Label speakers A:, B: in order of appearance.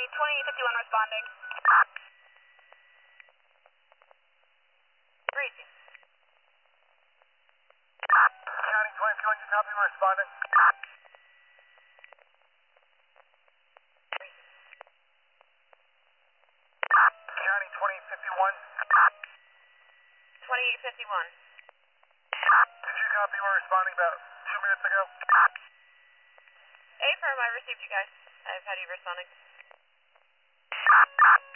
A: 2051 responding. Crazy.
B: County 2051, you copy, we're responding. County 2051.
A: 2851.
B: Did you copy, we're responding about 2 minutes ago?
A: Affirm, I received you guys. I've had you responding.